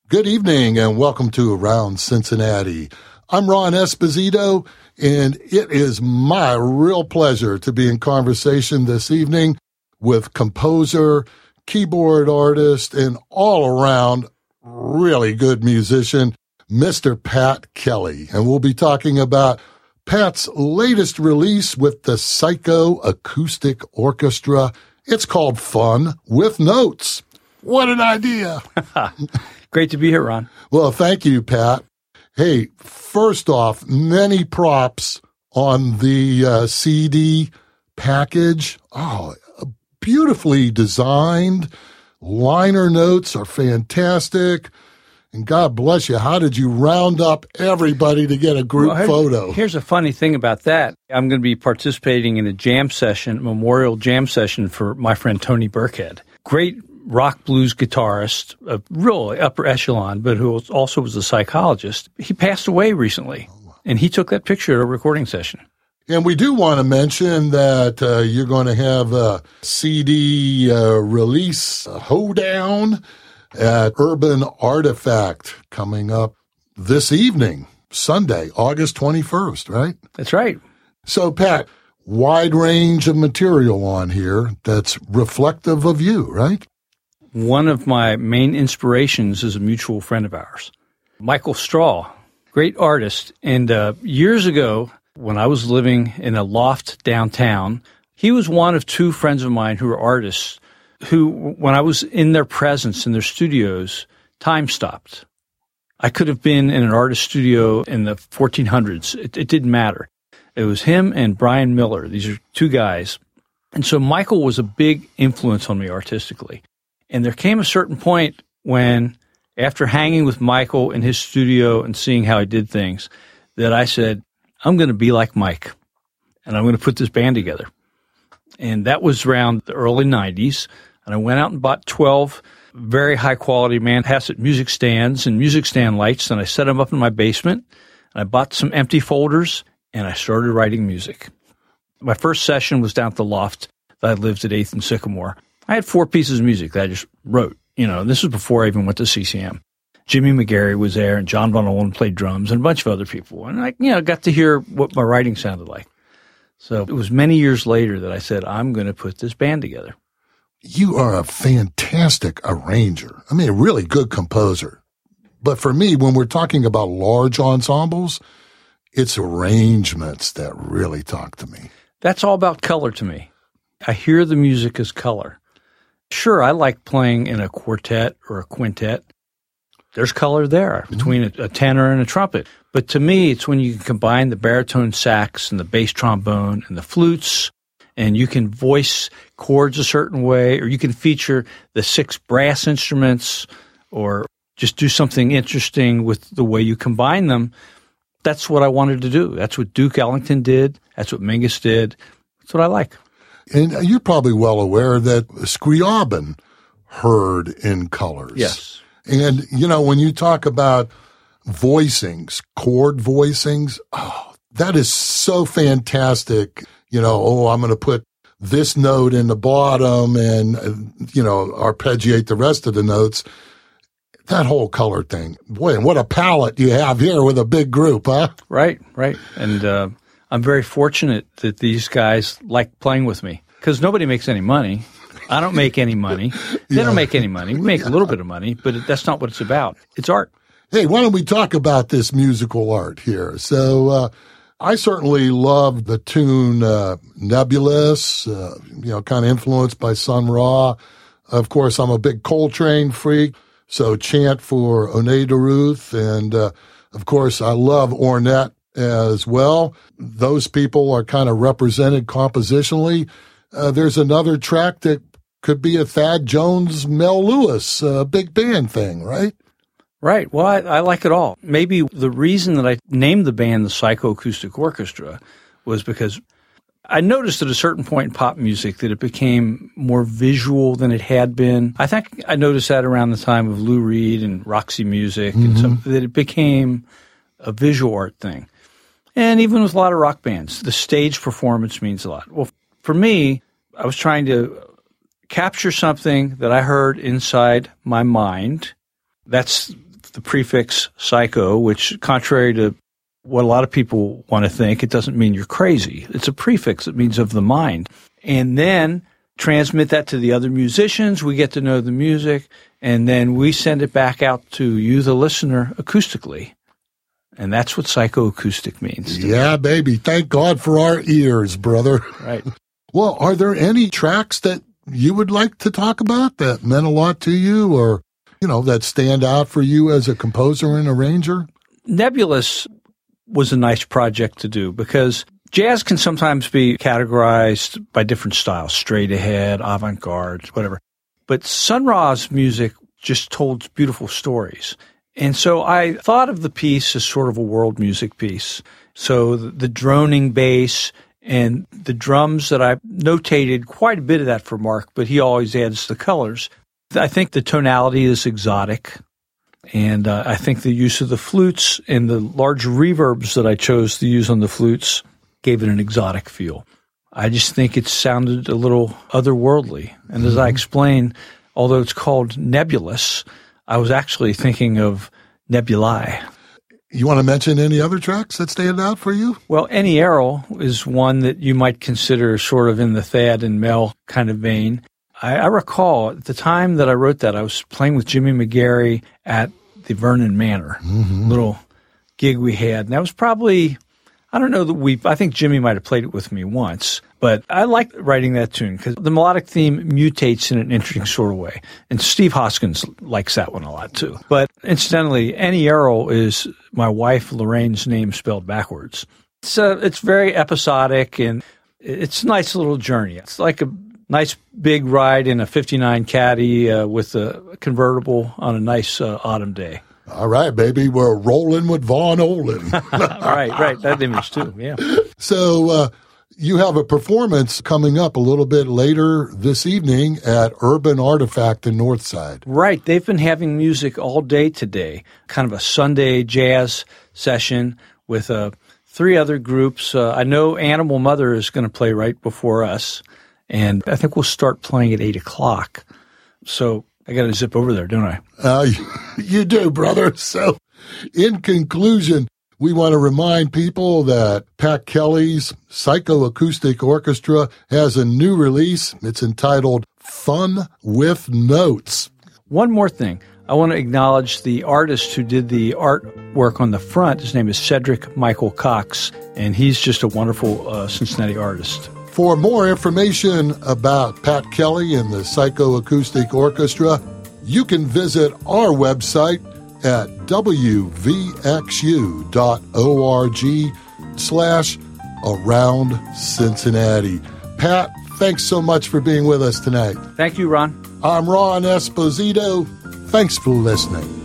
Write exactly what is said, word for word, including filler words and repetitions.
Good evening and welcome to Around Cincinnati. I'm Ron Esposito, and it is my real pleasure to be in conversation this evening with composer, keyboard artist, and all-around really good musician, Mister Pat Kelly. And we'll be talking about Pat's latest release with the Psycho Acoustic Orchestra. It's called Fun with Notes. What an idea. Great to be here, Ron. Well, thank you, Pat. Hey, first off, many props on the uh, C D package. Oh, beautifully designed. Liner notes are fantastic. And God bless you, how did you round up everybody to get a group well, photo? Here's a funny thing about that. I'm going to be participating in a jam session, memorial jam session for my friend Tony Burkhead. Great rock blues guitarist, a real upper echelon, but who also was a psychologist. He passed away recently, and he took that picture at a recording session. And we do want to mention that uh, you're going to have a C D uh, release a hoedown at Urban Artifact coming up this evening, Sunday, August twenty-first, right? That's right. So, Pat, wide range of material on here that's reflective of you, right? One of my main inspirations is a mutual friend of ours, Michael Straw, great artist. And uh, years ago, when I was living in a loft downtown, he was one of two friends of mine who were artists who, when I was in their presence in their studios, time stopped. I could have been in an artist studio in the fourteen hundreds. It, it didn't matter. It was him and Brian Miller. These are two guys. And so Michael was a big influence on me artistically. And there came a certain point when, after hanging with Michael in his studio and seeing how he did things, that I said, I'm going to be like Mike, and I'm going to put this band together. And that was around the early nineties. And I went out and bought twelve very high-quality Manhasset music stands and music stand lights, and I set them up in my basement. And I bought some empty folders, and I started writing music. My first session was down at the loft that I lived at eighth and Sycamore. I had four pieces of music that I just wrote. You know, this was before I even went to C C M. Jimmy McGarry was there, and John Von Olin played drums, and a bunch of other people. And I, you know, got to hear what my writing sounded like. So it was many years later that I said, I'm going to put this band together. You are a fantastic arranger. I mean, a really good composer. But for me, when we're talking about large ensembles, it's arrangements that really talk to me. That's all about color to me. I hear the music as color. Sure, I like playing in a quartet or a quintet. There's color there between a, a tenor and a trumpet. But to me, it's when you can combine the baritone sax and the bass trombone and the flutes, and you can voice chords a certain way, or you can feature the six brass instruments, or just do something interesting with the way you combine them. That's what I wanted to do. That's what Duke Ellington did. That's what Mingus did. That's what I like. And you're probably well aware that Scriabin heard in colors. Yes. And, you know, when you talk about voicings, chord voicings, oh, that is so fantastic. You know, oh, I'm going to put this note in the bottom and, you know, arpeggiate the rest of the notes. That whole color thing. Boy, and what a palette you have here with a big group, huh? Right, right. And uh, I'm very fortunate that these guys like playing with me because nobody makes any money. I don't make any money. They yeah. don't make any money. We make yeah. a little bit of money, but that's not what it's about. It's art. Hey, why don't we talk about this musical art here? So uh, I certainly love the tune uh, Nebulous, uh, you know, kind of influenced by Sun Ra. Of course, I'm a big Coltrane freak, so chant for Oneida Ruth. And, uh, of course, I love Ornette as well. Those people are kind of represented compositionally. Uh, there's another track that could be a Thad Jones, Mel Lewis uh, big band thing, right? Right. Well, I, I like it all. Maybe the reason that I named the band the Psycho Acoustic Orchestra was because I noticed at a certain point in pop music that it became more visual than it had been. I think I noticed that around the time of Lou Reed and Roxy Music, mm-hmm. and some, that it became a visual art thing. And even with a lot of rock bands, the stage performance means a lot. Well, for me, I was trying to capture something that I heard inside my mind. That's the prefix psycho, which contrary to what a lot of people want to think, it doesn't mean you're crazy. It's a prefix. It means of the mind. And then transmit that to the other musicians. We get to know the music, and then we send it back out to you, the listener, acoustically. And that's what psychoacoustic means. Yeah, baby. Thank God for our ears, brother. Right. Well, are there any tracks that you would like to talk about that meant a lot to you, or, you know, that stand out for you as a composer and arranger? Nebulous was a nice project to do because jazz can sometimes be categorized by different styles, straight ahead, avant-garde, whatever. But Sun Ra's music just told beautiful stories. And so I thought of the piece as sort of a world music piece. So the, the droning bass and the drums that I notated quite a bit of that for Mark, but he always adds the colors. I think the tonality is exotic. And uh, I think the use of the flutes and the large reverbs that I chose to use on the flutes gave it an exotic feel. I just think it sounded a little otherworldly. And mm-hmm. as I explained, although it's called Nebulous, I was actually thinking of nebulae. You want to mention any other tracks that stand out for you? Well, Any Arrow is one that you might consider sort of in the Thad and Mel kind of vein. I, I recall at the time that I wrote that, I was playing with Jimmy McGarry at the Vernon Manor, mm-hmm. little gig we had. And that was probably, I don't know that we, I think Jimmy might have played it with me once. But I like writing that tune because the melodic theme mutates in an interesting sort of way. And Steve Hoskins likes that one a lot too. But incidentally, Any Arrow is my wife Lorraine's name spelled backwards. It's uh, it's very episodic and it's a nice little journey. It's like a nice big ride in a fifty-nine Caddy uh, with a convertible on a nice uh, autumn day. All right, baby. We're rolling with Von Olin. right, right. That image too, yeah. So, uh, you have a performance coming up a little bit later this evening at Urban Artifact in Northside. Right. They've been having music all day today, kind of a Sunday jazz session with uh, three other groups. Uh, I know Animal Mother is going to play right before us, and I think we'll start playing at eight o'clock. So I got to zip over there, don't I? Uh, you do, brother. So in conclusion, we want to remind people that Pat Kelly's Psychoacoustic Orchestra has a new release. It's entitled Fun with Notes. One more thing. I want to acknowledge the artist who did the artwork on the front. His name is Cedric Michael Cox, and he's just a wonderful uh, Cincinnati artist. For more information about Pat Kelly and the Psychoacoustic Orchestra, you can visit our website at w v x u dot org slash around Cincinnati. Pat, thanks so much for being with us tonight. Thank you, Ron. I'm Ron Esposito. Thanks for listening.